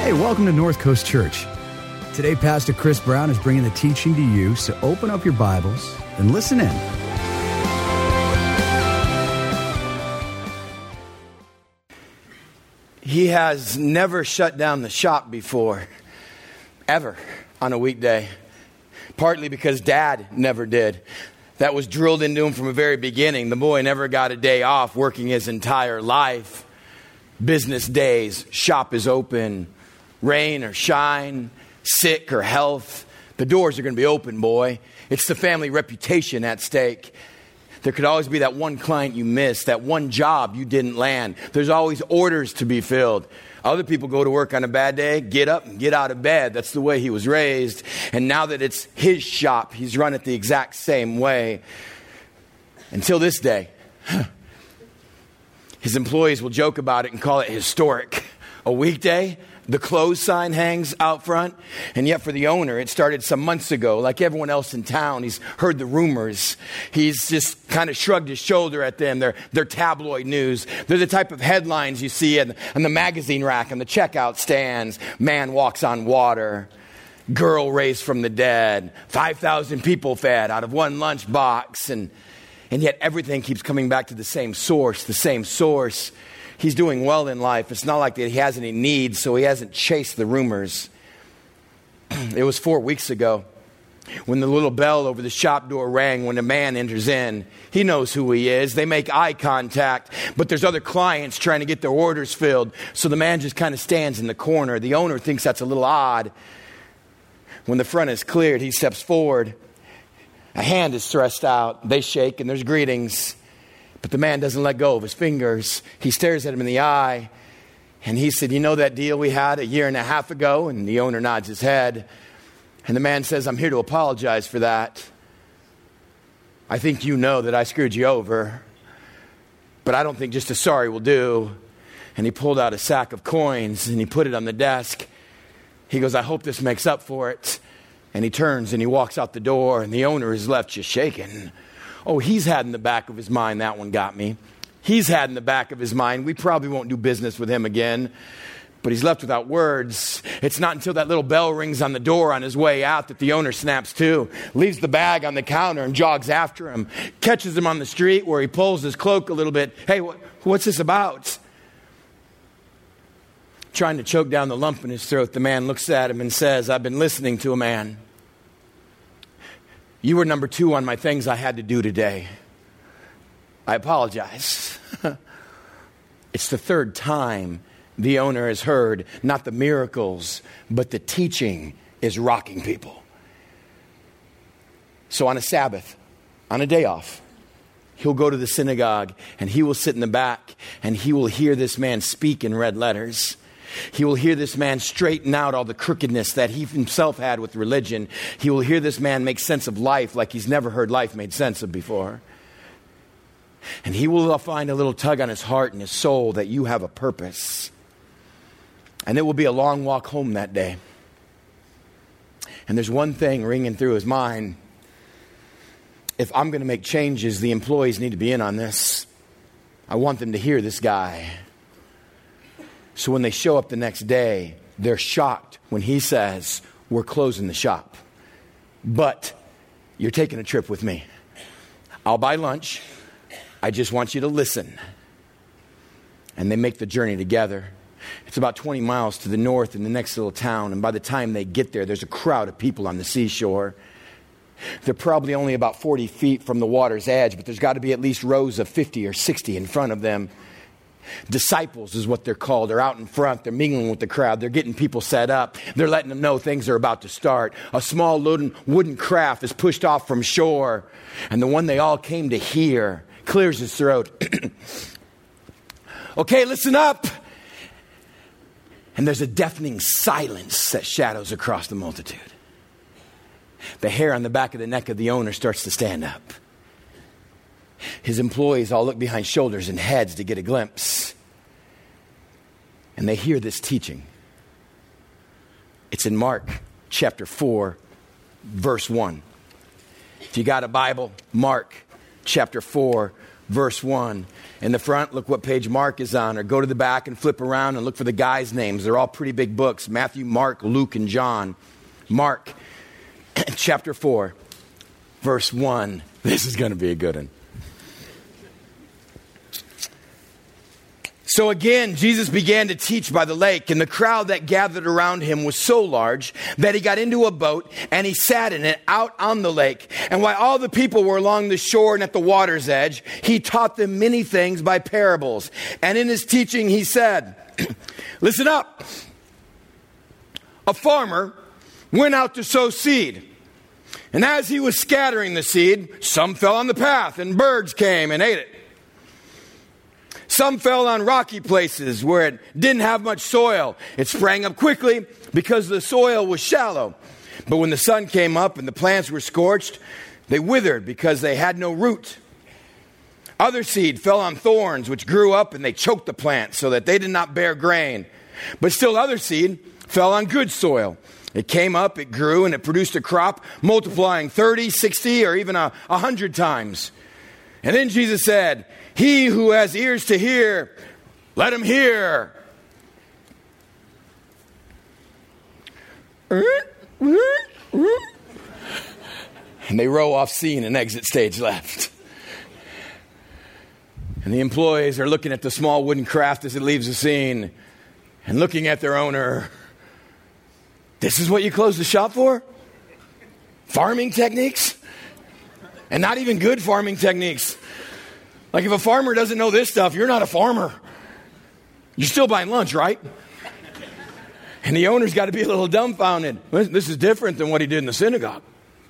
Hey, welcome to North Coast Church. Today, Pastor Chris Brown is bringing the teaching to you, so open up your Bibles and listen in. He has never shut down the shop before, ever, on a weekday. Partly because Dad never did. That was drilled into him from the very beginning. The boy never got a day off, working his entire life. Business days, shop is open, rain or shine, sick or health. The doors are going to be open, boy. It's the family reputation at stake. There could always be that one client you missed, that one job you didn't land. There's always orders to be filled. Other people go to work on a bad day, get up and get out of bed. That's the way he was raised. And now that it's his shop, he's run it the exact same way. Until this day. His employees will joke about it and call it historic. A weekday, the close sign hangs out front. And yet for the owner, it started some months ago. Like everyone else in town, he's heard the rumors. He's just kind of shrugged his shoulder at them. They're tabloid news. They're the type of headlines you see on the magazine rack and the checkout stands. Man walks on water. Girl raised from the dead. 5,000 people fed out of one lunch box. And yet everything keeps coming back to the same source, He's doing well in life. It's not like that he has any needs, so he hasn't chased the rumors. It was 4 weeks ago when the little bell over the shop door rang when a man enters in. He knows who he is. They make eye contact, but there's other clients trying to get their orders filled, so the man just kind of stands in the corner. The owner thinks that's a little odd. When the front is cleared, he steps forward. A hand is thrust out. They shake and there's greetings. But the man doesn't let go of his fingers. He stares at him in the eye. And he said, "You know that deal we had a year and a half ago?" And the owner nods his head. And the man says, "I'm here to apologize for that. I think you know that I screwed you over. But I don't think just a sorry will do." And he pulled out a sack of coins and he put it on the desk. He goes, "I hope this makes up for it." And he turns and he walks out the door, and the owner is left just shaking. Oh, he's had in the back of his mind, that one got me. He's had in the back of his mind, we probably won't do business with him again. But he's left without words. It's not until that little bell rings on the door on his way out that the owner snaps to, leaves the bag on the counter and jogs after him, catches him on the street where he pulls his cloak a little bit. "Hey, what's this about?" Trying to choke down the lump in his throat, the man looks at him and says, "I've been listening to a man. You were number 2 on my things I had to do today. I apologize." It's the 3rd time the owner has heard not the miracles, but the teaching is rocking people. So on a Sabbath, on a day off, he'll go to the synagogue and he will sit in the back and he will hear this man speak in red letters. He will hear this man straighten out all the crookedness that he himself had with religion. He will hear this man make sense of life like he's never heard life made sense of before. And he will find a little tug on his heart and his soul that you have a purpose. And it will be a long walk home that day. And there's one thing ringing through his mind. If I'm going to make changes, the employees need to be in on this. I want them to hear this guy. So when they show up the next day, they're shocked when he says, "We're closing the shop, but you're taking a trip with me. I'll buy lunch. I just want you to listen." And they make the journey together. It's about 20 miles to the north in the next little town. And by the time they get there, there's a crowd of people on the seashore. They're probably only about 40 feet from the water's edge, but there's got to be at least rows of 50 or 60 in front of them. Disciples is what they're called. They're out in front. They're mingling with the crowd. They're getting people set up. They're letting them know things are about to start. A small wooden craft is pushed off from shore. And the one they all came to hear clears his throat. "Okay, listen up." And there's a deafening silence that shadows across the multitude. The hair on the back of the neck of the owner starts to stand up. His employees all look behind shoulders and heads to get a glimpse. And they hear this teaching. It's in Mark chapter 4, verse 1. If you got a Bible, Mark chapter 4, verse 1. In the front, look what page Mark is on, or go to the back and flip around and look for the guys' names. They're all pretty big books: Matthew, Mark, Luke, and John. Mark, chapter 4, verse 1. This is going to be a good one. So again, Jesus began to teach by the lake, and the crowd that gathered around him was so large that he got into a boat and he sat in it out on the lake. And while all the people were along the shore and at the water's edge, he taught them many things by parables. And in his teaching, he said, listen up. A farmer went out to sow seed. And as he was scattering the seed, some fell on the path and birds came and ate it. Some fell on rocky places where it didn't have much soil. It sprang up quickly because the soil was shallow. But when the sun came up and the plants were scorched, they withered because they had no root. Other seed fell on thorns, which grew up and they choked the plant so that they did not bear grain. But still other seed fell on good soil. It came up, it grew, and it produced a crop, multiplying 30, 60, or even 100 times. And then Jesus said, he who has ears to hear, let him hear. And they row off scene and exit stage left. And the employees are looking at the small wooden craft as it leaves the scene and looking at their owner. This is what you closed the shop for? Farming techniques? And not even good farming techniques. Like if a farmer doesn't know this stuff, you're not a farmer. You're still buying lunch, right? And the owner's got to be a little dumbfounded. This is different than what he did in the synagogue.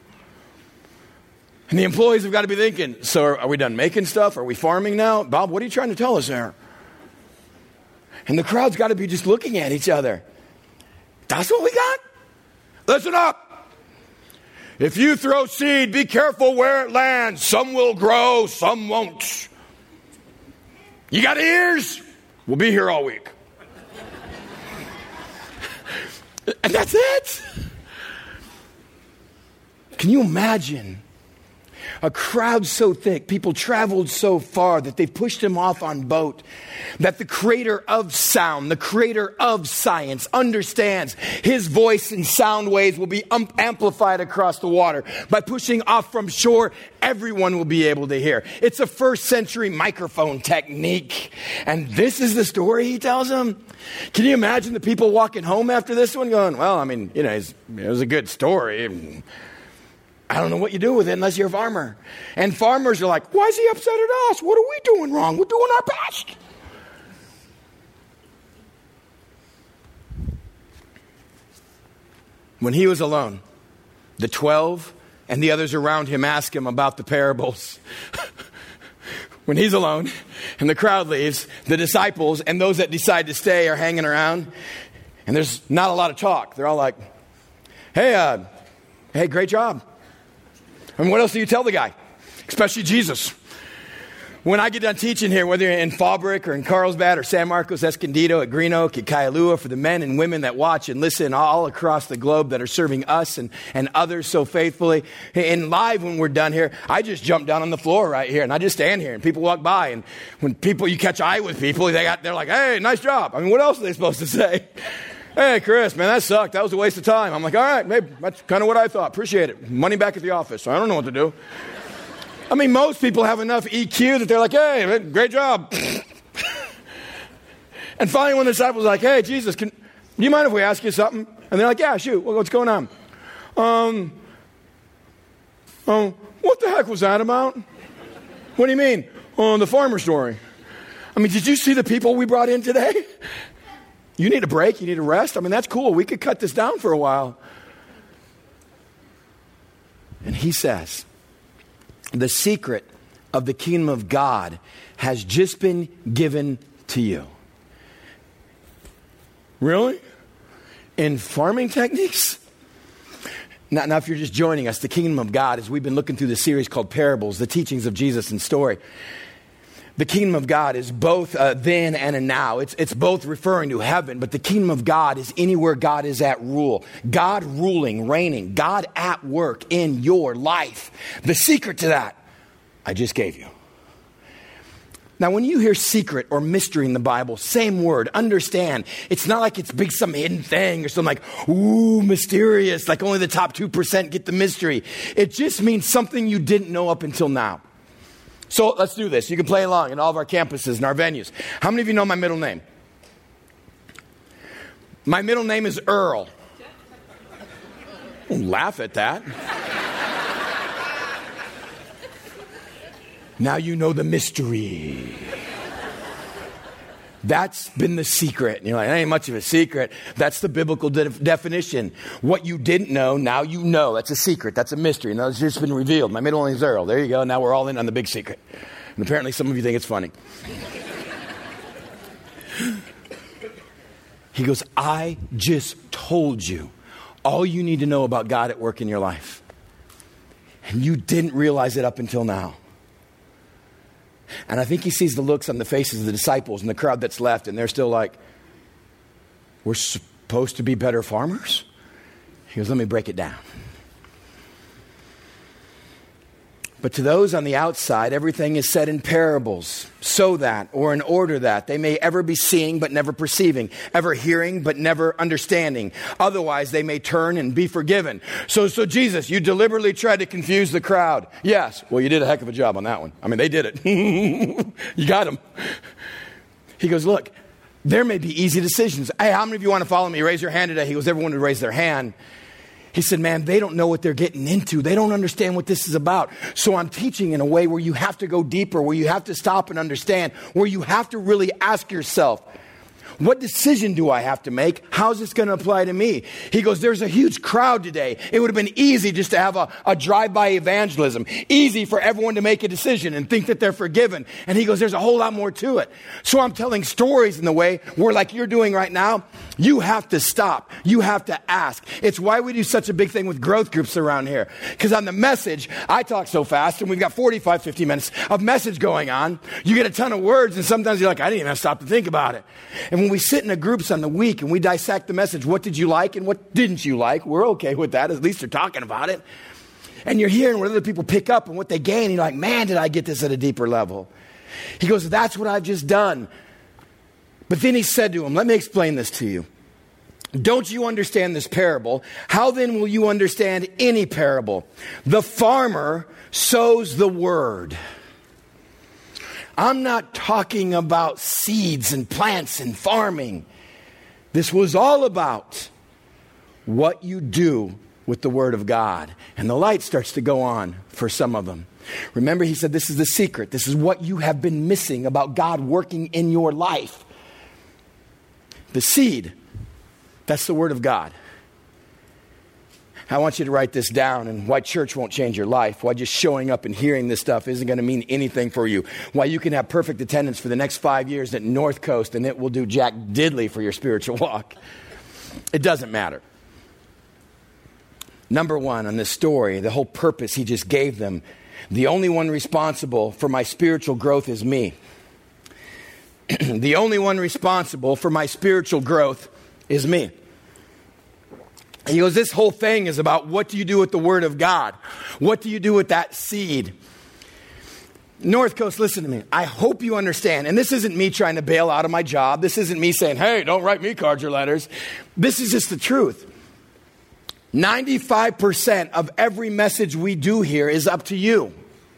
And the employees have got to be thinking, so are we done making stuff? Are we farming now? Bob, what are you trying to tell us there? And the crowd's got to be just looking at each other. That's what we got? Listen up. If you throw seed, be careful where it lands. Some will grow, some won't. You got ears? We'll be here all week. And that's it. Can you imagine a crowd so thick, people traveled so far that they pushed him off on boat, that the creator of sound, the creator of science understands his voice and sound waves will be amplified across the water. By pushing off from shore, everyone will be able to hear. It's a first century microphone technique. And this is the story he tells them. Can you imagine the people walking home after this one going, well, I mean, you know, it was a good story. I don't know what you do with it unless you're a farmer. And farmers are like, why is he upset at us? What are we doing wrong? We're doing our best. When he was alone, the 12 and the others around him ask him about the parables. When he's alone and the crowd leaves, the disciples and those that decide to stay are hanging around. And there's not a lot of talk. They're all like, hey, great job. I mean, what else do you tell the guy? Especially Jesus. When I get done teaching here, whether in Fallbrook or in Carlsbad or San Marcos, Escondido, at Green Oak, at Kailua, for the men and women that watch and listen all across the globe that are serving us and others so faithfully. And live when we're done here, I just jump down on the floor right here and I just stand here and people walk by. And when you catch eye with people, they're like, hey, nice job. I mean, what else are they supposed to say? Hey, Chris, man, that sucked. That was a waste of time. I'm like, all right, maybe that's kind of what I thought. Appreciate it. Money back at the office. So I don't know what to do. I mean, most people have enough EQ that they're like, hey, great job. And finally, one of the disciples was like, hey, Jesus, do you mind if we ask you something? And they're like, yeah, shoot. What's going on? What the heck was that about? What do you mean? The farmer story. I mean, did you see the people we brought in today? You need a break? You need a rest? I mean, that's cool. We could cut this down for a while. And he says, the secret of the kingdom of God has just been given to you. Really? In farming techniques? Now, if you're just joining us, the kingdom of God, as we've been looking through the series called Parables, the teachings of Jesus and story. The kingdom of God is both then and a now. It's both referring to heaven, but the kingdom of God is anywhere God is at rule. God ruling, reigning, God at work in your life. The secret to that, I just gave you. Now, when you hear secret or mystery in the Bible, same word, understand. It's not like it's big, some hidden thing or something like, ooh, mysterious, like only the top 2% get the mystery. It just means something you didn't know up until now. So let's do this. You can play along in all of our campuses and our venues. How many of you know my middle name? My middle name is Earl. Don't laugh at that. Now you know the mystery. That's been the secret. And you're like, that ain't much of a secret. That's the biblical definition. What you didn't know, now you know. That's a secret. That's a mystery. Now it's just been revealed. My middle name is Earl. There you go. Now we're all in on the big secret. And apparently some of you think it's funny. He goes, I just told you all you need to know about God at work in your life. And you didn't realize it up until now. And I think he sees the looks on the faces of the disciples and the crowd that's left, and they're still like, we're supposed to be better farmers? He goes, let me break it down. But to those on the outside, everything is said in parables, so that, or in order that, they may ever be seeing but never perceiving, ever hearing but never understanding. Otherwise, they may turn and be forgiven. So Jesus, you deliberately tried to confuse the crowd. Yes. Well, you did a heck of a job on that one. I mean, they did it. You got them. He goes, look, there may be easy decisions. Hey, how many of you want to follow me? Raise your hand today. He goes, everyone would raise their hand. He said, man, they don't know what they're getting into. They don't understand what this is about. So I'm teaching in a way where you have to go deeper, where you have to stop and understand, where you have to really ask yourself, what decision do I have to make? How's this going to apply to me? He goes, there's a huge crowd today. It would have been easy just to have a drive-by evangelism. Easy for everyone to make a decision and think that they're forgiven. And he goes, there's a whole lot more to it. So I'm telling stories in the way where, like you're doing right now, you have to stop. You have to ask. It's why we do such a big thing with growth groups around here. Because on the message, I talk so fast, and we've got 45, 50 minutes of message going on. You get a ton of words, and sometimes you're like, I didn't even have to stop to think about it. And when we sit in the groups on the week and we dissect the message, what did you like and what didn't you like? We're okay with that. At least they're talking about it. And you're hearing what other people pick up and what they gain. And you're like, man, did I get this at a deeper level? He goes, that's what I've just done. But then he said to him, let me explain this to you. Don't you understand this parable? How then will you understand any parable? The farmer sows the word. I'm not talking about seeds and plants and farming. This was all about what you do with the Word of God. And the light starts to go on for some of them. Remember, he said this is the secret. This is what you have been missing about God working in your life. The seed, that's the Word of God. I want you to write this down, and why church won't change your life, why just showing up and hearing this stuff isn't going to mean anything for you, why you can have perfect attendance for the next 5 years at North Coast and it will do jack diddly for your spiritual walk. It doesn't matter. Number one, on this story, the whole purpose he just gave them, the only one responsible for my spiritual growth is me. The only one responsible for my spiritual growth is me. He goes, this whole thing is about what do you do with the Word of God? What do you do with that seed? North Coast, listen to me. I hope you understand. And this isn't me trying to bail out of my job. This isn't me saying, hey, don't write me cards or letters. This is just the truth. 95% of every message we do here is up to you.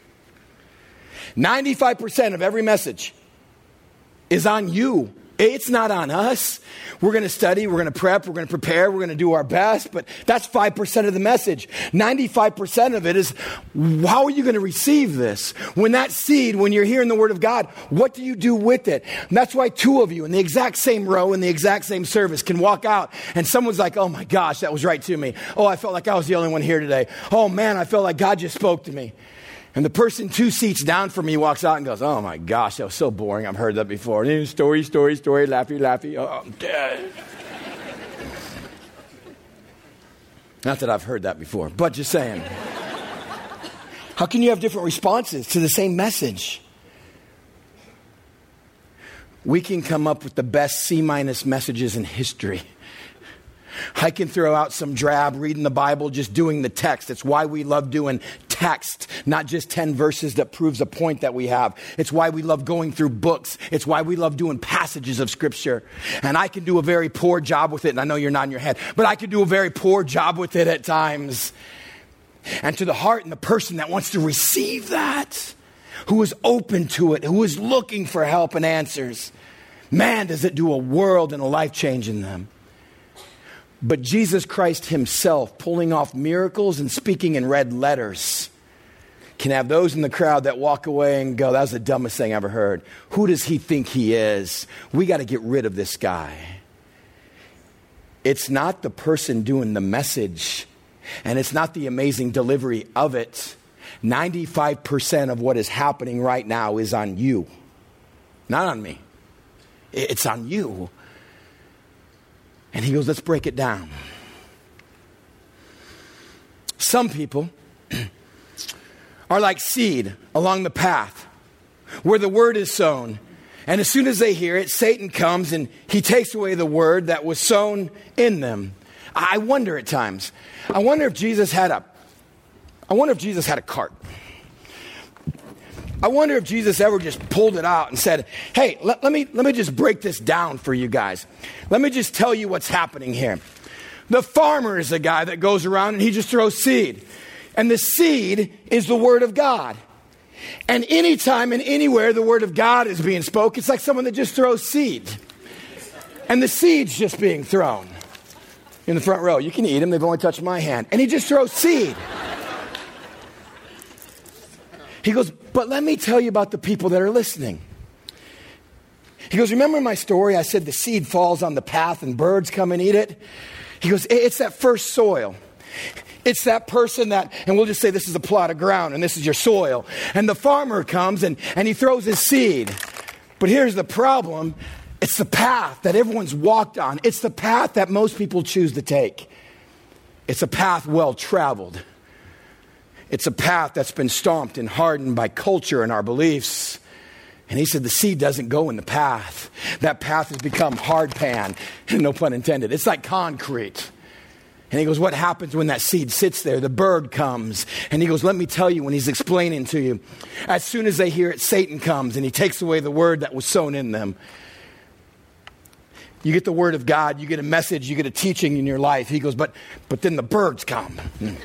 95% of every message is on you. It's not on us. We're going to study, we're going to prep, we're going to prepare, we're going to do our best, but that's 5% of the message. 95% of it is, how are you going to receive this? When that seed, when you're hearing the Word of God, what do you do with it? And that's why two of you in the exact same row, in the exact same service can walk out and someone's like, oh my gosh, that was right to me. Oh, I felt like I was the only one here today. Oh man, I felt like God just spoke to me. And the person 2 seats down from me walks out and goes, oh my gosh, that was so boring. I've heard that before. Story, laughy. Oh, I'm dead. Not that I've heard that before, but just saying. How can you have different responses to the same message? We can come up with the best C- messages in history. I can throw out some drab reading the Bible, just doing the text. That's why we love doing text text, not just 10 verses that proves a point that we have. It's why we love going through books. It's why we love doing passages of Scripture. And I can do a very poor job with it, and I know you're nodding your head, but I can do a very poor job with it at times. And to the heart and the person that wants to receive that, who is open to it, who is looking for help and answers, man, does it do a world and a life change in them. But Jesus Christ himself, pulling off miracles and speaking in red letters, can have those in the crowd that walk away and go, that was the dumbest thing I ever heard. Who does he think he is? We got to get rid of this guy. It's not the person doing the message, and it's not the amazing delivery of it. 95% of what is happening right now is on you, not on me. It's on you. And he goes, let's break it down. Some people are like seed along the path where the word is sown. And as soon as they hear it, Satan comes and he takes away the word that was sown in them. I wonder at times, I wonder if Jesus had a cart. I wonder if Jesus ever just pulled it out and said, hey, let me just break this down for you guys. Let me just tell you what's happening here. The farmer is a guy that goes around and he just throws seed. And the seed is the word of God. And anytime and anywhere the word of God is being spoken, it's like someone that just throws seed. And the seed's just being thrown. In the front row, you can eat them, they've only touched my hand. And he just throws seed. He goes, but let me tell you about the people that are listening. He goes, remember my story? I said the seed falls on the path and birds come and eat it. He goes, it's that first soil. It's that person that, and we'll just say this is a plot of ground and this is your soil. And the farmer comes and he throws his seed. But here's the problem. It's the path that everyone's walked on. It's the path that most people choose to take. It's a path well traveled. It's a path that's been stomped and hardened by culture and our beliefs. And he said the seed doesn't go in the path. That path has become hard pan, no pun intended. It's like concrete. And he goes, what happens when that seed sits there? The bird comes. And he goes, let me tell you when he's explaining to you. As soon as they hear it, Satan comes and he takes away the word that was sown in them. You get the word of God, you get a message, you get a teaching in your life. He goes, but then the birds come.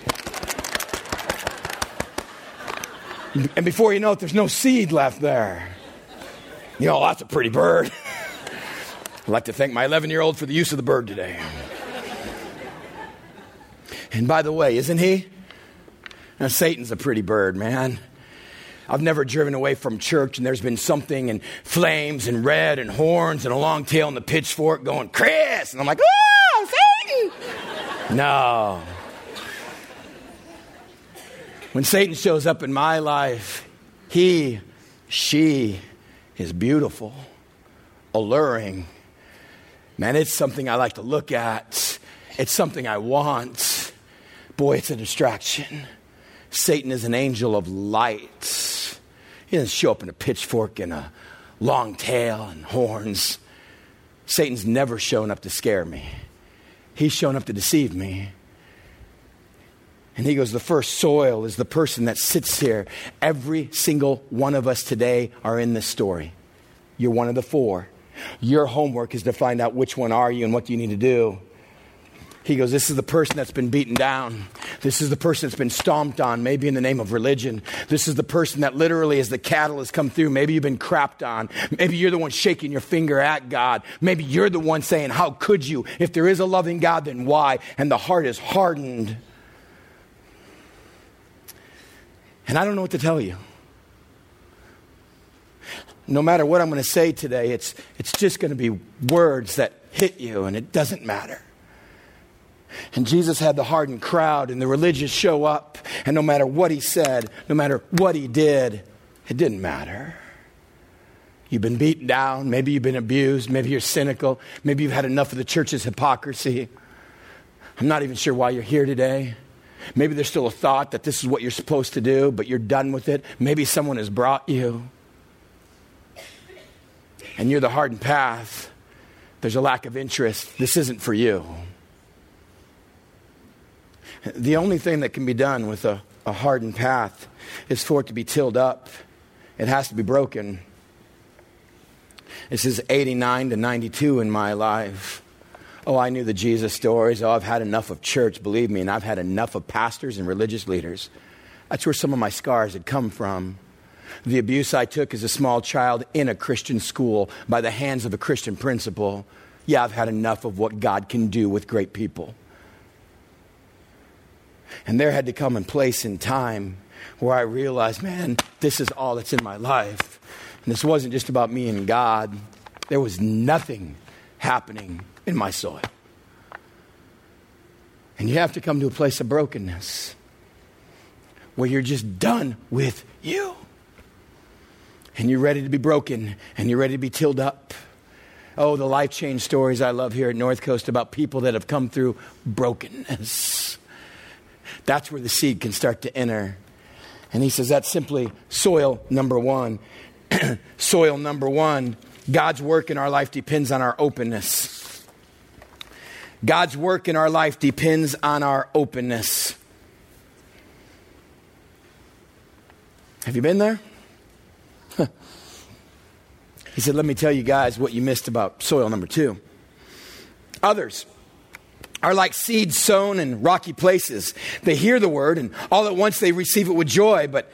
And before you know it, there's no seed left there. You know, that's a pretty bird. I'd like to thank my 11-year-old for the use of the bird today. And by the way, isn't he? Now, Satan's a pretty bird, man. I've never driven away from church and there's been something in flames and red and horns and a long tail and the pitchfork going, Chris! And I'm like, oh, Satan! No. When Satan shows up in my life, she is beautiful, alluring. Man, it's something I like to look at. It's something I want. Boy, it's a distraction. Satan is an angel of light. He doesn't show up in a pitchfork and a long tail and horns. Satan's never shown up to scare me. He's shown up to deceive me. And he goes, the first soil is the person that sits here. Every single one of us today are in this story. You're one of the four. Your homework is to find out which one are you and what do you need to do. He goes, this is the person that's been beaten down. This is the person that's been stomped on, maybe in the name of religion. This is the person that literally, as the cattle has come through, maybe you've been crapped on. Maybe you're the one shaking your finger at God. Maybe you're the one saying, how could you? If there is a loving God, then why? And the heart is hardened. And I don't know what to tell you. No matter what I'm going to say today, it's just going to be words that hit you, and it doesn't matter. And Jesus had the hardened crowd, and the religious show up, and no matter what he said, no matter what he did, it didn't matter. You've been beaten down, maybe you've been abused, maybe you're cynical, maybe you've had enough of the church's hypocrisy. I'm not even sure why you're here today. Maybe there's still a thought that this is what you're supposed to do, but you're done with it. Maybe someone has brought you. And you're the hardened path. There's a lack of interest. This isn't for you. The only thing that can be done with a a hardened path is for it to be tilled up. It has to be broken. This is 89 to 92 in my life. Oh, I knew the Jesus stories. Oh, I've had enough of church, believe me, and I've had enough of pastors and religious leaders. That's where some of my scars had come from. The abuse I took as a small child in a Christian school by the hands of a Christian principal. Yeah, I've had enough of what God can do with great people. And there had to come a place in time where I realized, man, this is all that's in my life. And this wasn't just about me and God. There was nothing happening in my soul. And you have to come to a place of brokenness where you're just done with you. And you're ready to be broken, and you're ready to be tilled up. Oh, the life change stories I love here at North Coast about people that have come through brokenness. That's where the seed can start to enter. And he says that's simply soil number one. Soil number one, God's work in our life depends on our openness. God's work in our life depends on our openness. Have you been there? He said, let me tell you guys what you missed about soil number two. Others are like seeds sown in rocky places. They hear the word and all at once they receive it with joy, but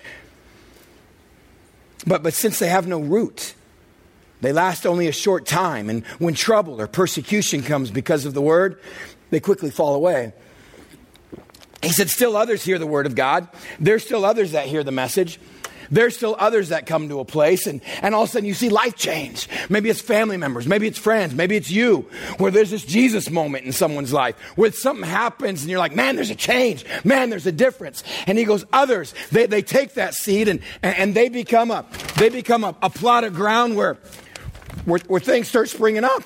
since they have no root, they last only a short time. And when trouble or persecution comes because of the word, they quickly fall away. He said, still others hear the word of God. There's still others that hear the message. There's still others that come to a place and all of a sudden you see life change. Maybe it's family members, maybe it's friends, maybe it's you, where there's this Jesus moment in someone's life, where something happens and you're like, man, there's a change. Man, there's a difference. And he goes, others, they take that seed and they become a plot of ground where things start springing up.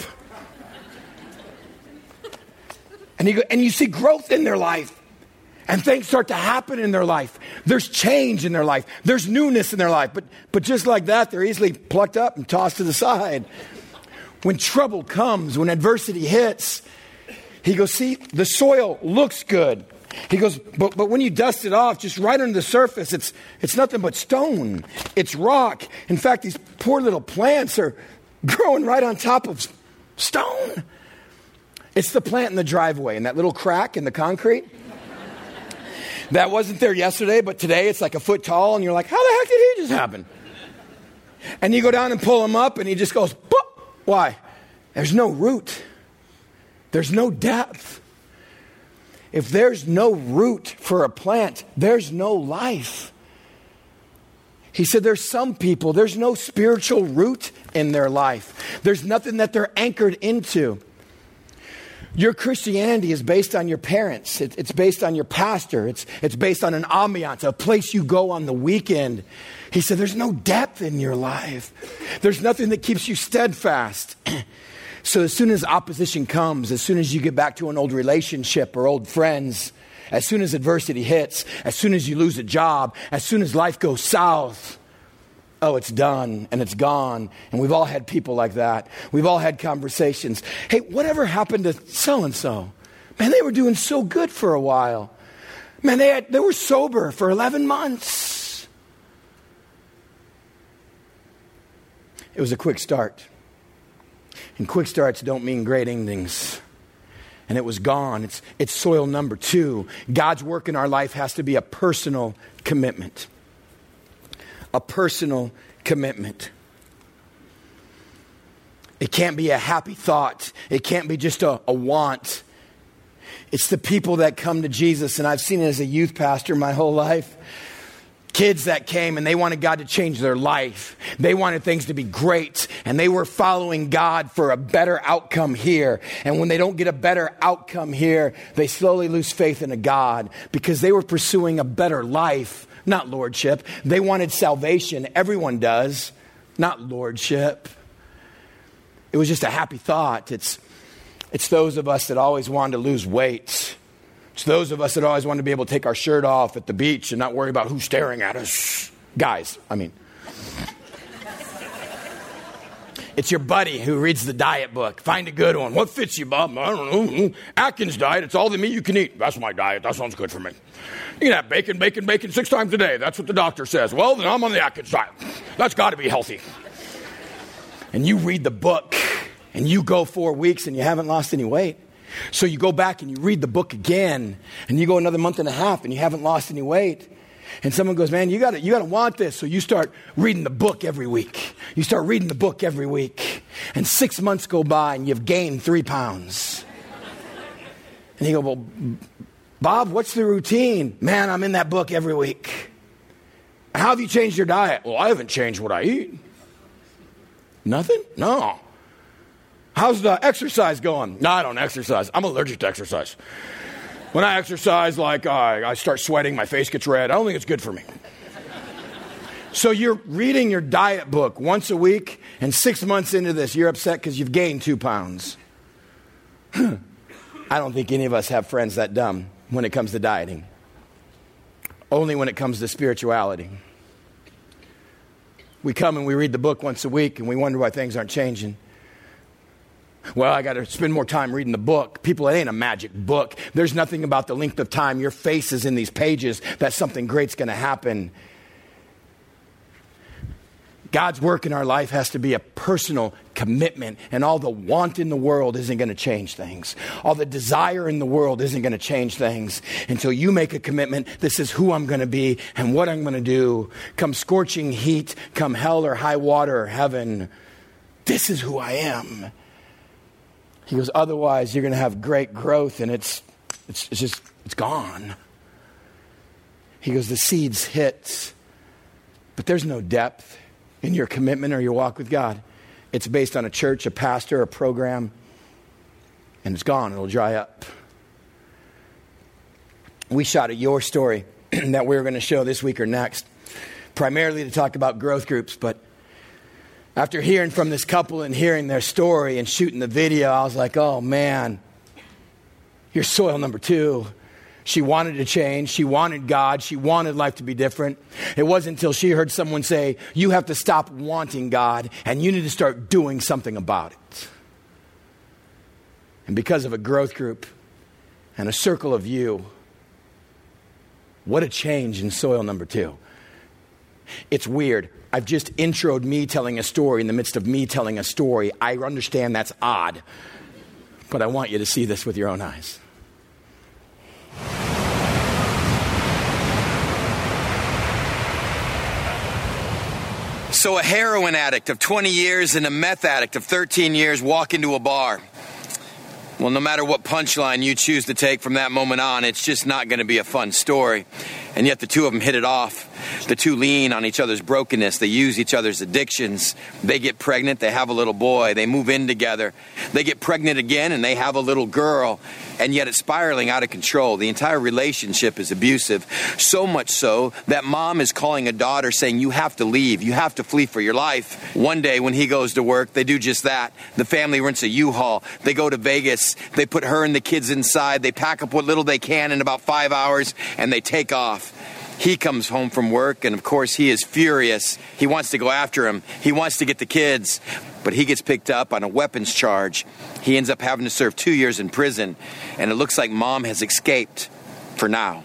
And you see growth in their life. And things start to happen in their life. There's change in their life. There's newness in their life. But just like that, they're easily plucked up and tossed to the side. When trouble comes, when adversity hits, he goes, see, the soil looks good. He goes, but when you dust it off, just right under the surface, it's nothing but stone. It's rock. In fact, these poor little plants are growing right on top of stone. It's the plant in the driveway and that little crack in the concrete. That wasn't there yesterday, but today it's like a foot tall, and you're like, how the heck did he just happen? And you go down and pull him up, and he just goes, boop. Why? There's no root. There's no depth. If there's no root for a plant, there's no life. He said there's some people, there's no spiritual root in their life. There's nothing that they're anchored into. Your Christianity is based on your parents. It's based on your pastor. It's based on an ambiance, a place you go on the weekend. He said there's no depth in your life. There's nothing that keeps you steadfast. So as soon as opposition comes, as soon as you get back to an old relationship or old friends, as soon as adversity hits, as soon as you lose a job, as soon as life goes south, oh, it's done and it's gone. And we've all had people like that. We've all had conversations. Hey, whatever happened to so-and-so? Man, they were doing so good for a while. Man, they were sober for 11 months. It was a quick start. And quick starts don't mean great endings. And it was gone. It's soil number two. God's work in our life has to be a personal commitment. A personal commitment. It can't be a happy thought. It can't be just a want. It's the people that come to Jesus, and I've seen it as a youth pastor my whole life. Kids that came and they wanted God to change their life. They wanted things to be great, and they were following God for a better outcome here. And when they don't get a better outcome here, they slowly lose faith in a God because they were pursuing a better life. Not lordship. They wanted salvation. Everyone does. Not lordship. It was just a happy thought. It's those of us that always wanted to lose weight. It's those of us that always wanted to be able to take our shirt off at the beach and not worry about who's staring at us. Guys, I mean. It's your buddy who reads the diet book. Find a good one. What fits you, Bob? I don't know. Atkins diet. It's all the meat you can eat. That's my diet. That sounds good for me. You can have bacon, bacon, bacon 6 times a day. That's what the doctor says. Well, then I'm on the Atkins diet. That's got to be healthy. And you read the book, and you go 4 weeks, and you haven't lost any weight. So you go back and you read the book again, and you go another month and a half, and you haven't lost any weight. And someone goes, man, you gotta want this. So you start reading the book every week. You start reading the book every week. And 6 months go by, and you've gained 3 pounds. And you go, well, Bob, what's the routine? Man, I'm in that book every week. How have you changed your diet? Well, I haven't changed what I eat. Nothing? No. How's the exercise going? No, I don't exercise. I'm allergic to exercise. When I exercise, I start sweating, my face gets red. I don't think it's good for me. So you're reading your diet book once a week, and 6 months into this, you're upset because you've gained 2 pounds. I don't think any of us have friends that dumb when it comes to dieting. Only when it comes to spirituality. We come and we read the book once a week, and we wonder why things aren't changing. Well, I got to spend more time reading the book. People, it ain't a magic book. There's nothing about the length of time your face is in these pages that something great's going to happen. God's work in our life has to be a personal commitment, and all the want in the world isn't going to change things. All the desire in the world isn't going to change things until you make a commitment. This is who I'm going to be and what I'm going to do. Come scorching heat, come hell or high water or heaven. This is who I am. He goes, otherwise you're going to have great growth and it's gone. He goes, the seeds hit, but there's no depth in your commitment or your walk with God. It's based on a church, a pastor, a program, and it's gone. It'll dry up. We shot a Your Story that we're going to show this week or next, primarily to talk about growth groups, but after hearing from this couple and hearing their story and shooting the video, I was like, oh man, here's soil number 2. She wanted to change. She wanted God. She wanted life to be different. It wasn't until she heard someone say, you have to stop wanting God and you need to start doing something about it. And because of a growth group and a circle of you, what a change in soil number 2. It's weird. I've just introed me telling a story in the midst of me telling a story. I understand that's odd, but I want you to see this with your own eyes. So a heroin addict of 20 years and a meth addict of 13 years walk into a bar. Well, no matter what punchline you choose to take from that moment on, it's just not going to be a fun story. And yet the two of them hit it off. The two lean on each other's brokenness. They use each other's addictions. They get pregnant. They have a little boy. They move in together. They get pregnant again and they have a little girl. And yet it's spiraling out of control. The entire relationship is abusive. So much so that mom is calling a daughter saying, you have to leave. You have to flee for your life. One day when he goes to work, they do just that. The family rents a U-Haul. They go to Vegas. They put her and the kids inside. They pack up what little they can in about 5 hours and they take off. He comes home from work, and of course he is furious. He wants to go after him. He wants to get the kids, but he gets picked up on a weapons charge. He ends up having to serve 2 years in prison, and it looks like mom has escaped for now.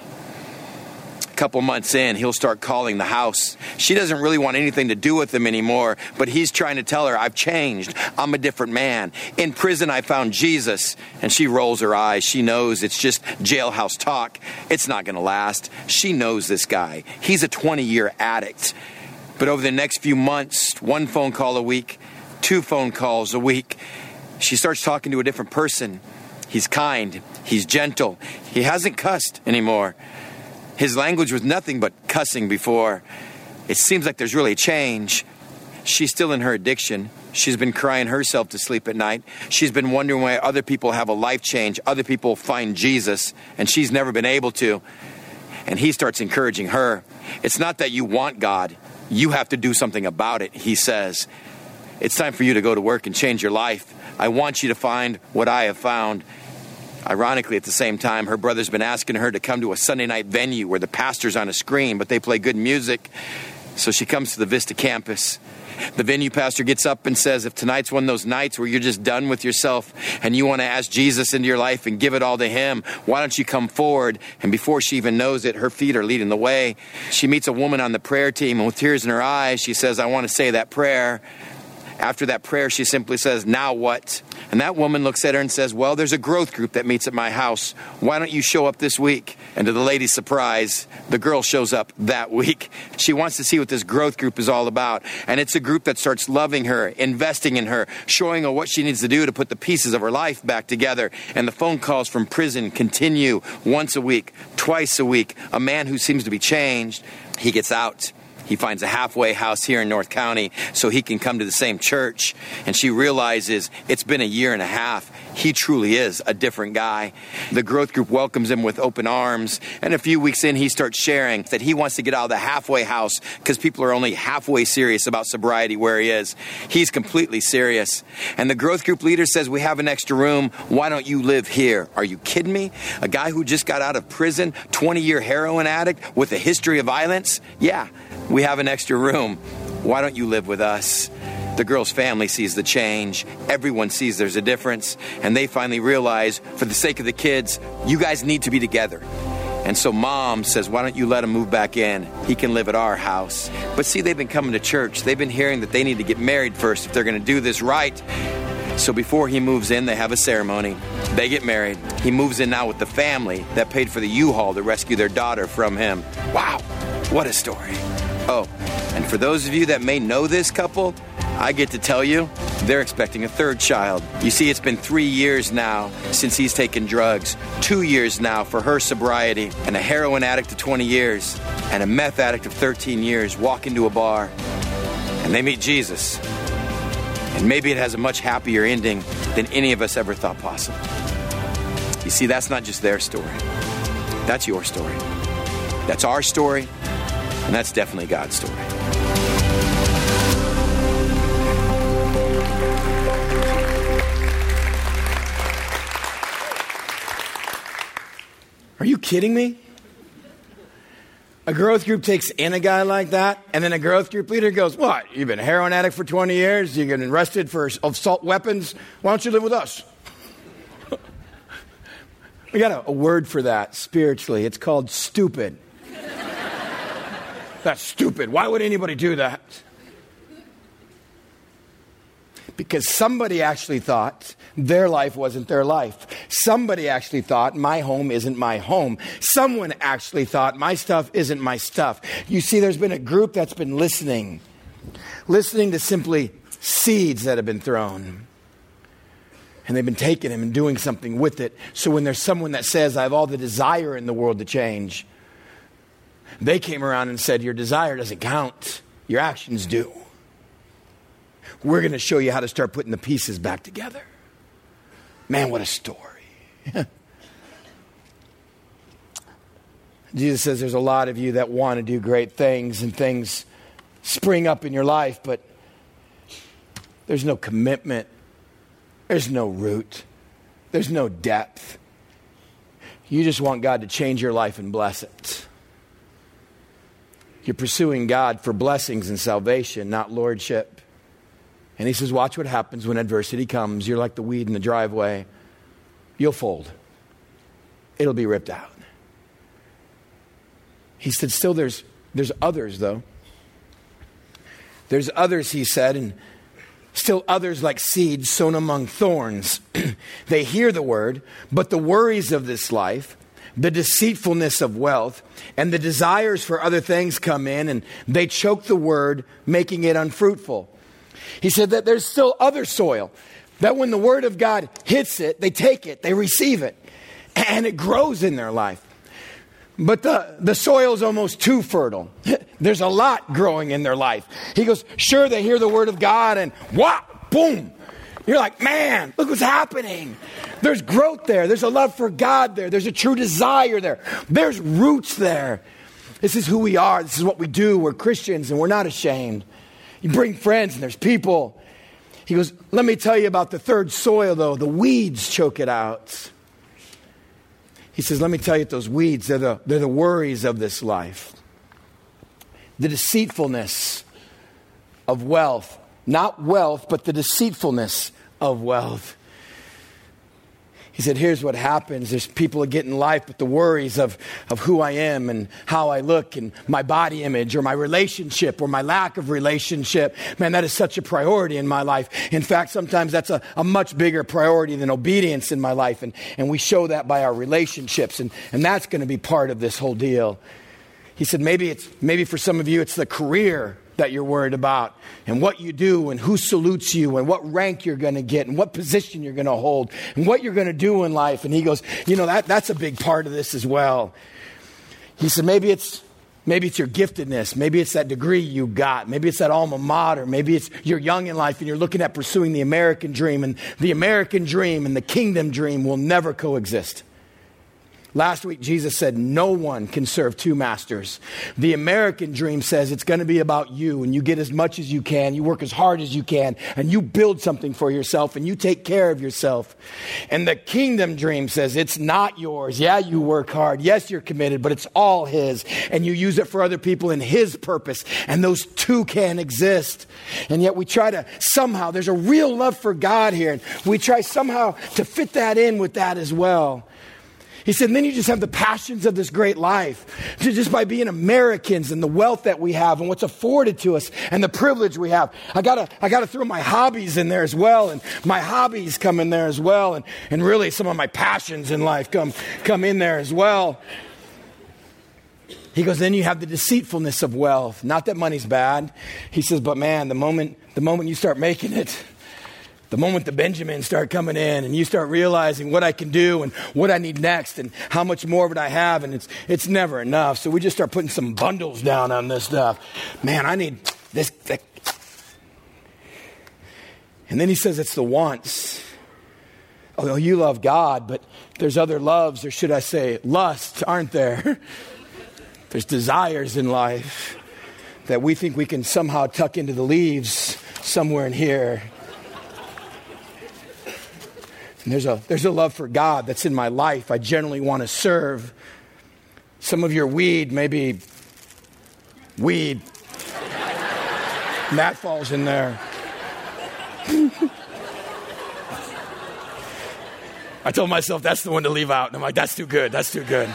A couple months in, he'll start calling the house. She doesn't really want anything to do with him anymore, but he's trying to tell her, I've changed. I'm a different man. In prison, I found Jesus. And she rolls her eyes. She knows it's just jailhouse talk. It's not going to last. She knows this guy. He's a 20-year addict. But over the next few months, 1 phone call a week, 2 phone calls a week, she starts talking to a different person. He's kind. He's gentle. He hasn't cussed anymore. His language was nothing but cussing before. It seems like there's really a change. She's still in her addiction. She's been crying herself to sleep at night. She's been wondering why other people have a life change. Other people find Jesus, and she's never been able to. And he starts encouraging her. It's not that you want God. You have to do something about it, he says. It's time for you to go to work and change your life. I want you to find what I have found. Ironically, at the same time, her brother's been asking her to come to a Sunday night venue where the pastor's on a screen, but they play good music. So she comes to the Vista campus. The venue pastor gets up and says, if tonight's one of those nights where you're just done with yourself and you want to ask Jesus into your life and give it all to him, why don't you come forward? And before she even knows it, her feet are leading the way. She meets a woman on the prayer team, and with tears in her eyes, she says, I want to say that prayer. After that prayer, she simply says, now what? And that woman looks at her and says, well, there's a growth group that meets at my house. Why don't you show up this week? And to the lady's surprise, the girl shows up that week. She wants to see what this growth group is all about. And it's a group that starts loving her, investing in her, showing her what she needs to do to put the pieces of her life back together. And the phone calls from prison continue once a week, twice a week. A man who seems to be changed, he gets out. He finds a halfway house here in North County so he can come to the same church. And she realizes it's been a year and a half. He truly is a different guy. The growth group welcomes him with open arms. And a few weeks in, he starts sharing that he wants to get out of the halfway house because people are only halfway serious about sobriety where he is. He's completely serious. And the growth group leader says, we have an extra room. Why don't you live here? Are you kidding me? A guy who just got out of prison, 20-year heroin addict with a history of violence? Yeah. We have an extra room. Why don't you live with us? The girl's family sees the change. Everyone sees there's a difference. And they finally realize, for the sake of the kids, you guys need to be together. And so mom says, why don't you let him move back in? He can live at our house. But see, they've been coming to church. They've been hearing that they need to get married first if they're going to do this right. So before he moves in, they have a ceremony. They get married. He moves in now with the family that paid for the U-Haul to rescue their daughter from him. Wow, what a story. Oh, and for those of you that may know this couple, I get to tell you, they're expecting a third child. You see, it's been 3 years now since he's taken drugs, 2 years now for her sobriety, and a heroin addict of 20 years, and a meth addict of 13 years walk into a bar, and they meet Jesus. And maybe it has a much happier ending than any of us ever thought possible. You see, that's not just their story. That's your story. That's our story. And that's definitely God's story. Are you kidding me? A growth group takes in a guy like that, and then a growth group leader goes, what? You've been a heroin addict for 20 years? You've been arrested for assault weapons? Why don't you live with us? We got a word for that spiritually. It's called stupid. That's stupid. Why would anybody do that? Because somebody actually thought their life wasn't their life. Somebody actually thought my home isn't my home. Someone actually thought my stuff isn't my stuff. You see, there's been a group that's been listening to simply seeds that have been thrown. And they've been taking them and doing something with it. So when there's someone that says, I have all the desire in the world to change, they came around and said, your desire doesn't count. Your actions do. We're going to show you how to start putting the pieces back together. Man, what a story. Jesus says there's a lot of you that want to do great things and things spring up in your life, but there's no commitment. There's no root. There's no depth. You just want God to change your life and bless it. You're pursuing God for blessings and salvation, not lordship. And he says, watch what happens when adversity comes. You're like the weed in the driveway. You'll fold. It'll be ripped out. He said, still there's others, though. There's others, he said, and still others like seeds sown among thorns. They hear the word, but the worries of this life, the deceitfulness of wealth, and the desires for other things come in, and they choke the word, making it unfruitful. He said that there's still other soil, that when the word of God hits it, they take it, they receive it, and it grows in their life. But the soil is almost too fertile. There's a lot growing in their life. He goes, sure, they hear the word of God, and whop, boom. You're like, man, look what's happening. There's growth there. There's a love for God there. There's a true desire there. There's roots there. This is who we are. This is what we do. We're Christians, and we're not ashamed. You bring friends, and there's people. He goes, let me tell you about the third soil, though. The weeds choke it out. He says, let me tell you those weeds, they're the worries of this life. the deceitfulness of wealth. Not wealth, but the deceitfulness of wealth. He said, here's what happens. There's people that get in life with the worries of who I am and how I look and my body image or my relationship or my lack of relationship. Man, that is such a priority in my life. In fact, sometimes that's a much bigger priority than obedience in my life. And we show that by our relationships. And that's going to be part of this whole deal. He said, maybe for some of you, it's the career that you're worried about and what you do and who salutes you and what rank you're going to get and what position you're going to hold and what you're going to do in life. And he goes, that's a big part of this as well. He said, maybe it's your giftedness. Maybe it's that degree you got. Maybe it's that alma mater. Maybe it's you're young in life and you're looking at pursuing the American dream, and the American dream and the kingdom dream will never coexist. Last week, Jesus said, no one can serve two masters. The American dream says it's going to be about you, and you get as much as you can, you work as hard as you can, and you build something for yourself, and you take care of yourself. And the kingdom dream says it's not yours. Yeah, you work hard. Yes, you're committed, but it's all His, and you use it for other people in His purpose, and those two can't exist. And yet we try to somehow, there's a real love for God here, and we try somehow to fit that in with that as well. He said, and then you just have the passions of this great life. Just by being Americans and the wealth that we have and what's afforded to us and the privilege we have. I gotta throw my hobbies in there as well. And my hobbies come in there as well. And really some of my passions in life come in there as well. He goes, then you have the deceitfulness of wealth. Not that money's bad. He says, but man, the moment you start making it, the moment the Benjamins start coming in and you start realizing what I can do and what I need next and how much more of it I have, and it's never enough. So we just start putting some bundles down on this stuff. Man, I need this. And then he says it's the wants. Oh, you love God, but there's other loves, or should I say lusts, aren't there? There's desires in life that we think we can somehow tuck into the leaves somewhere in here. And there's a love for God that's in my life. I generally want to serve. Some of your weed, maybe weed. And that falls in there. I told myself that's the one to leave out. And I'm like, that's too good. That's too good.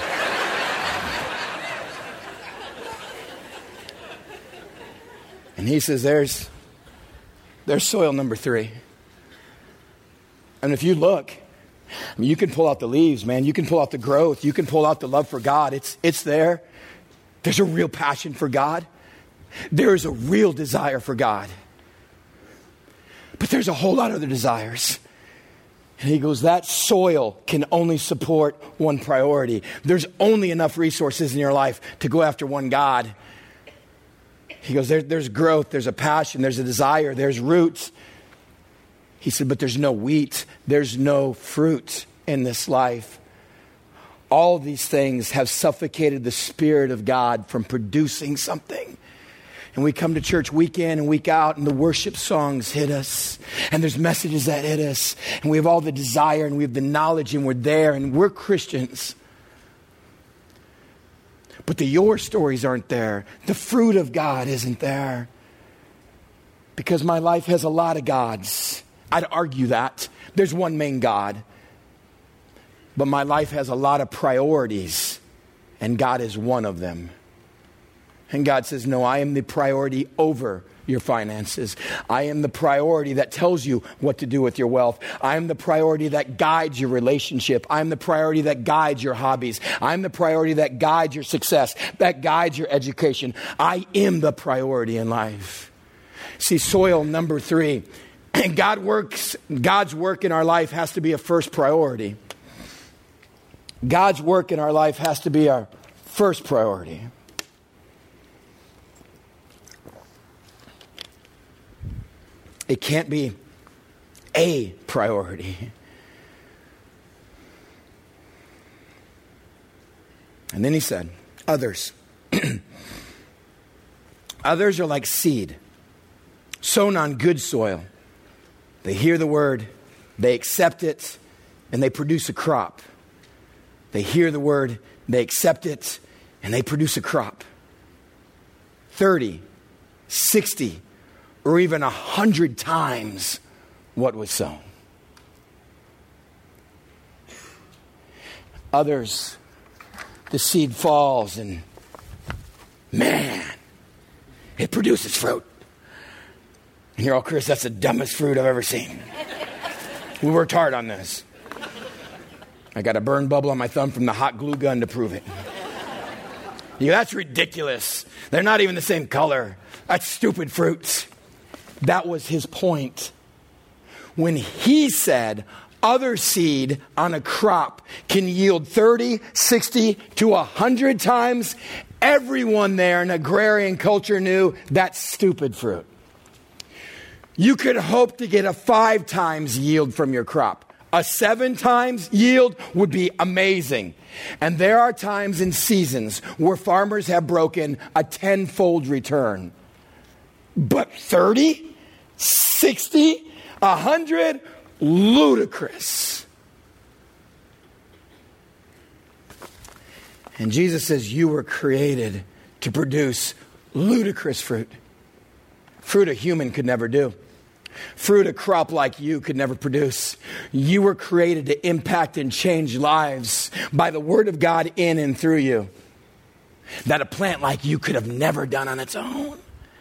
And he says there's soil number 3. And if you look, you can pull out the leaves, man. You can pull out the growth. You can pull out the love for God. It's there. There's a real passion for God. There is a real desire for God. But there's a whole lot of other desires. And he goes, that soil can only support one priority. There's only enough resources in your life to go after one God. He goes, there's growth, there's a passion, there's a desire, there's roots. He said, but there's no wheat, there's no fruit in this life. All these things have suffocated the Spirit of God from producing something. And we come to church week in and week out, and the worship songs hit us. And there's messages that hit us. And we have all the desire, and we have the knowledge, and we're there, and we're Christians. But the your stories aren't there. The fruit of God isn't there. Because my life has a lot of gods. I'd argue that. There's one main God. But my life has a lot of priorities. And God is one of them. And God says, no, I am the priority over your finances. I am the priority that tells you what to do with your wealth. I am the priority that guides your relationship. I am the priority that guides your hobbies. I am the priority that guides your success, that guides your education. I am the priority in life. See, soil number 3. And God's work in our life has to be a first priority. God's work in our life has to be our first priority. It can't be a priority. And then he said, others. Others are like seed, sown on good soil. They hear the word, they accept it, and they produce a crop. They hear the word, they accept it, and they produce a crop. 30, 60, or even 100 times what was sown. Others, the seed falls and, man, it produces fruit. And you're all, Chris, that's the dumbest fruit I've ever seen. We worked hard on this. I got a burn bubble on my thumb from the hot glue gun to prove it. Yeah, that's ridiculous. They're not even the same color. That's stupid fruits. That was his point. When he said other seed on a crop can yield 30, 60 to 100 times, everyone there in agrarian culture knew that's stupid fruit. You could hope to get a 5 times yield from your crop. A 7 times yield would be amazing. And there are times in seasons where farmers have broken a 10-fold return. But 30, 60, 100, ludicrous. And Jesus says you were created to produce ludicrous fruit. Fruit a human could never do. Fruit a crop like you could never produce. You were created to impact and change lives by the word of God in and through you. That a plant like you could have never done on its own.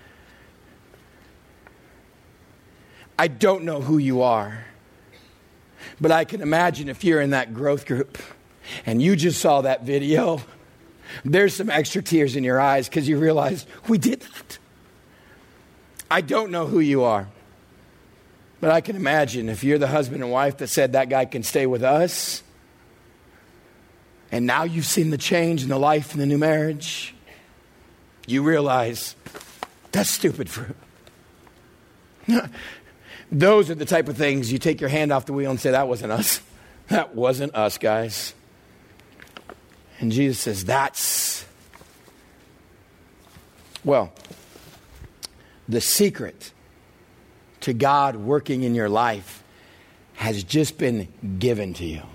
I don't know who you are, but I can imagine if you're in that growth group and you just saw that video, there's some extra tears in your eyes because you realize we did that. I don't know who you are. But I can imagine if you're the husband and wife that said that guy can stay with us, and now you've seen the change in the life in the new marriage, you realize that's stupid fruit. Those are the type of things you take your hand off the wheel and say, that wasn't us. That wasn't us, guys. And Jesus says, the secret to God working in your life has just been given to you.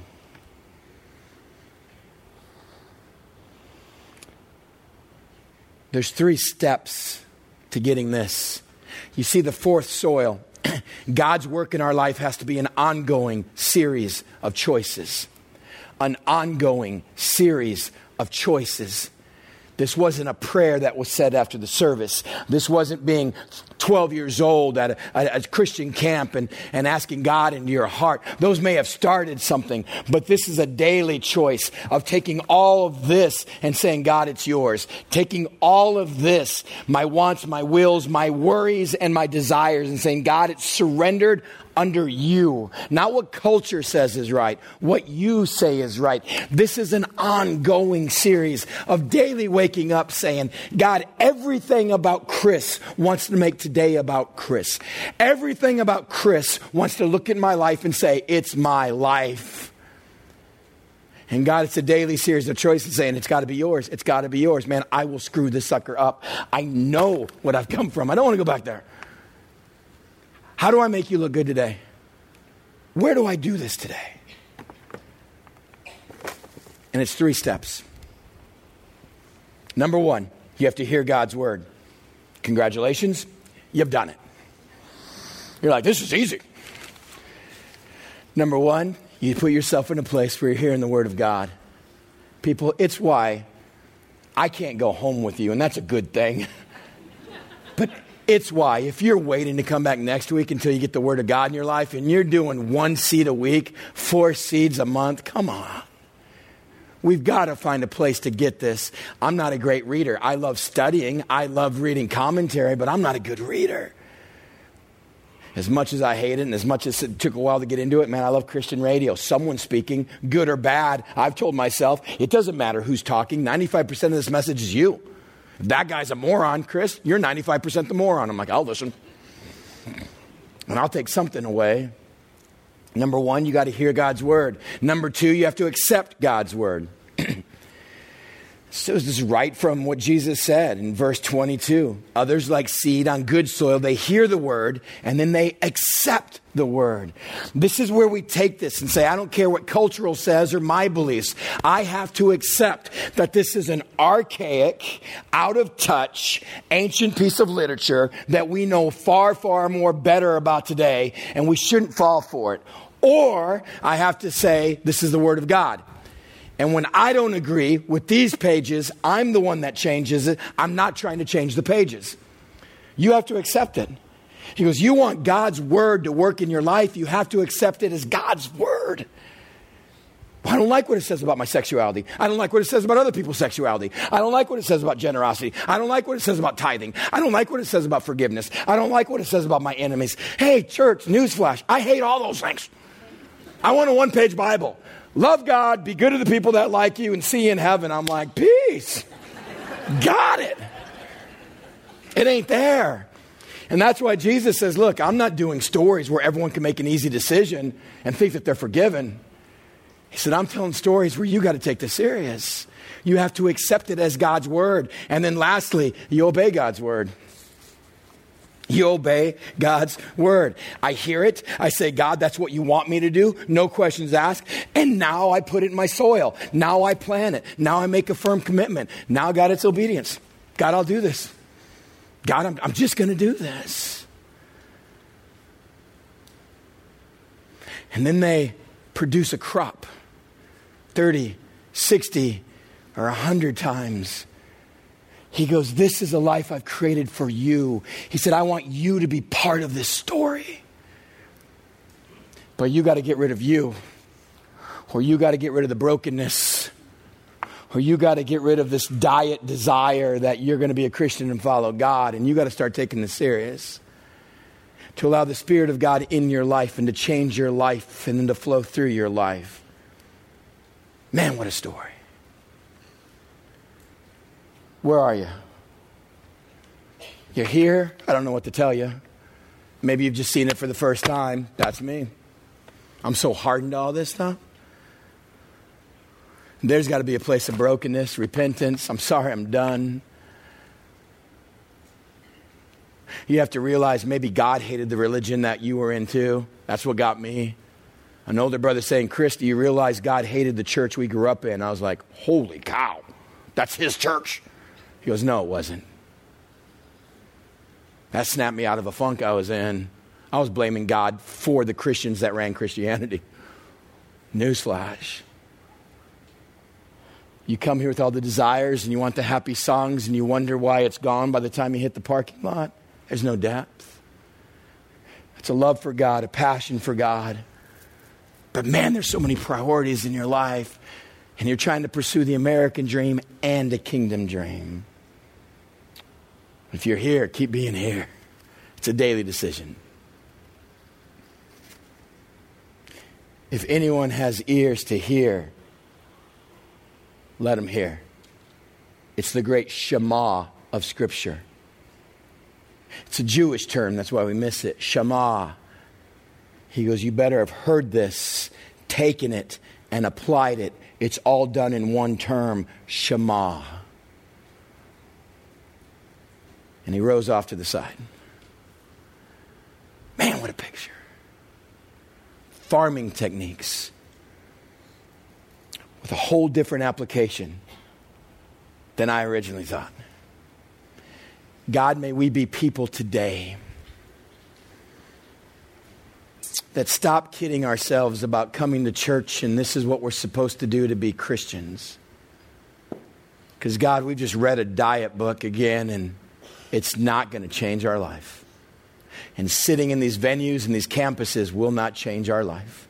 There's 3 steps to getting this. You see the 4th soil. God's work in our life has to be an ongoing series of choices. An ongoing series of choices. This wasn't a prayer that was said after the service. This wasn't being 12 years old at a Christian camp and asking God into your heart. Those may have started something, but this is a daily choice of taking all of this and saying, God, it's yours. Taking all of this, my wants, my wills, my worries, and my desires, and saying, God, it's surrendered under you. Not what culture says is right, what you say is right. This is an ongoing series of daily waking up saying, God, everything about Chris wants to make today about Chris. Everything about Chris wants to look at my life and say, it's my life. And God, it's a daily series of choices saying, it's got to be yours. It's got to be yours. Man, I will screw this sucker up. I know what I've come from. I don't want to go back there. How do I make you look good today? Where do I do this today? And it's 3 steps. Number 1, you have to hear God's word. Congratulations, you've done it. You're like, this is easy. Number 1, you put yourself in a place where you're hearing the word of God. People, it's why I can't go home with you, and that's a good thing. But it's why, if you're waiting to come back next week until you get the word of God in your life and you're doing 1 seed a week, 4 seeds a month, come on. We've got to find a place to get this. I'm not a great reader. I love studying. I love reading commentary, but I'm not a good reader. As much as I hate it and as much as it took a while to get into it, man, I love Christian radio. Someone speaking, good or bad. I've told myself, it doesn't matter who's talking. 95% of this message is you. If that guy's a moron, Chris, you're 95% the moron. I'm like, I'll listen. And I'll take something away. Number 1, you got to hear God's word. Number 2, you have to accept God's word. So this is right from what Jesus said in verse 22. Others like seed on good soil, they hear the word and then they accept the word. This is where we take this and say, I don't care what cultural says or my beliefs. I have to accept that this is an archaic, out of touch, ancient piece of literature that we know far, far more better about today, and we shouldn't fall for it. Or I have to say, this is the word of God. And when I don't agree with these pages, I'm the one that changes it. I'm not trying to change the pages. You have to accept it. He goes, you want God's word to work in your life, you have to accept it as God's word. I don't like what it says about my sexuality. I don't like what it says about other people's sexuality. I don't like what it says about generosity. I don't like what it says about tithing. I don't like what it says about forgiveness. I don't like what it says about my enemies. Hey, church, newsflash, I hate all those things. I want a one-page Bible. Love God, be good to the people that like you, and see you in heaven. I'm like, peace. Got it. It ain't there. And that's why Jesus says, look, I'm not doing stories where everyone can make an easy decision and think that they're forgiven. He said, I'm telling stories where you got to take this serious. You have to accept it as God's word. And then lastly, you obey God's word. You obey God's word. I hear it. I say, God, that's what you want me to do. No questions asked. And now I put it in my soil. Now I plant it. Now I make a firm commitment. Now, God, it's obedience. God, I'll do this. God, I'm just going to do this. And then they produce a crop 30, 60, or 100 times. He goes, this is a life I've created for you. He said, I want you to be part of this story. But you got to get rid of you. Or you got to get rid of the brokenness. Or you got to get rid of this diet desire that you're going to be a Christian and follow God. And you got to start taking this serious. To allow the Spirit of God in your life and to change your life and then to flow through your life. Man, what a story. Where are you? You're here? I don't know what to tell you. Maybe you've just seen it for the first time. That's me. I'm so hardened to all this stuff. There's got to be a place of brokenness, repentance. I'm sorry, I'm done. You have to realize maybe God hated the religion that you were into. That's what got me. An older brother saying, Chris, do you realize God hated the church we grew up in? I was like, holy cow, that's his church. He goes, no, it wasn't. That snapped me out of a funk I was in. I was blaming God for the Christians that ran Christianity. Newsflash. You come here with all the desires and you want the happy songs and you wonder why it's gone by the time you hit the parking lot. There's no depth. It's a love for God, a passion for God. But man, there's so many priorities in your life and you're trying to pursue the American dream and a kingdom dream. If you're here, keep being here. It's a daily decision. If anyone has ears to hear, let him hear. It's the great Shema of Scripture. It's a Jewish term, that's why we miss it. Shema. He goes, you better have heard this, taken it, and applied it. It's all done in one term, Shema. And he rose off to the side. Man, what a picture. Farming techniques with a whole different application than I originally thought. God, may we be people today that stop kidding ourselves about coming to church and this is what we're supposed to do to be Christians. Because God, we just read a diet book again and it's not going to change our life. And sitting in these venues and these campuses will not change our life.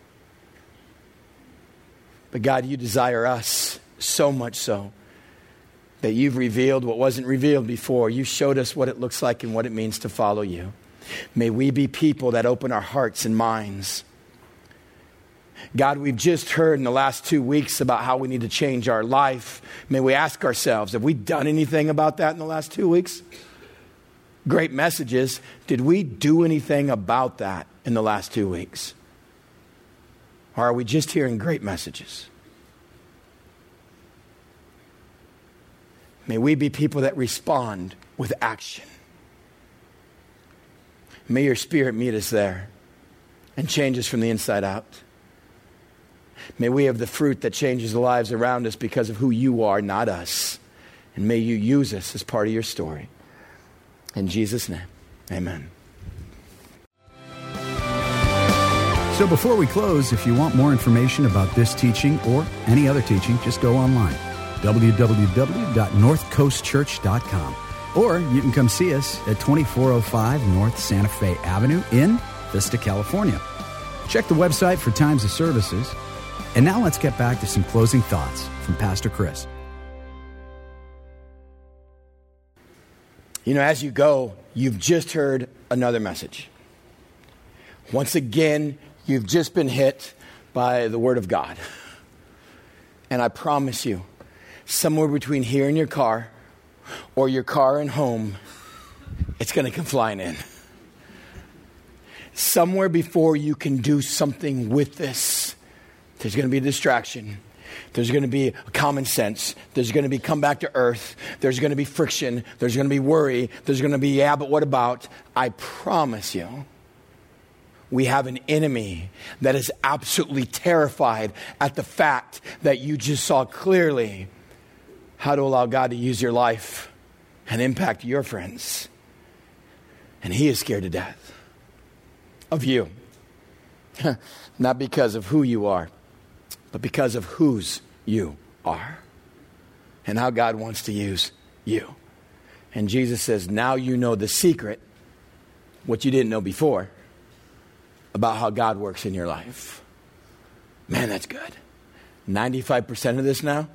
But God, you desire us so much so that you've revealed what wasn't revealed before. You showed us what it looks like and what it means to follow you. May we be people that open our hearts and minds. God, we've just heard in the last 2 weeks about how we need to change our life. May we ask ourselves, have we done anything about that in the last 2 weeks? Great messages. Did we do anything about that in the last 2 weeks? Or are we just hearing great messages? May we be people that respond with action. May your Spirit meet us there and change us from the inside out. May we have the fruit that changes the lives around us because of who you are, not us. And may you use us as part of your story. In Jesus' name, amen. So before we close, if you want more information about this teaching or any other teaching, just go online, www.northcoastchurch.com. Or you can come see us at 2405 North Santa Fe Avenue in Vista, California. Check the website for times of services. And now let's get back to some closing thoughts from Pastor Chris. You know, as you go, you've just heard another message. Once again, you've just been hit by the Word of God. And I promise you, somewhere between here and your car, or your car and home, it's going to come flying in. Somewhere before you can do something with this, there's going to be a distraction. There's going to be common sense. There's going to be come back to earth. There's going to be friction. There's going to be worry. There's going to be, yeah, but what about? I promise you, we have an enemy that is absolutely terrified at the fact that you just saw clearly how to allow God to use your life and impact your friends. And he is scared to death of you. Not because of who you are, but because of whose you are and how God wants to use you. And Jesus says, now you know the secret, what you didn't know before, about how God works in your life. Man, that's good. 95% of this now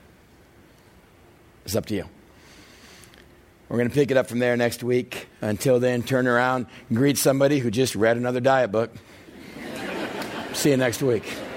is up to you. We're going to pick it up from there next week. Until then, turn around and greet somebody who just read another diet book. See you next week.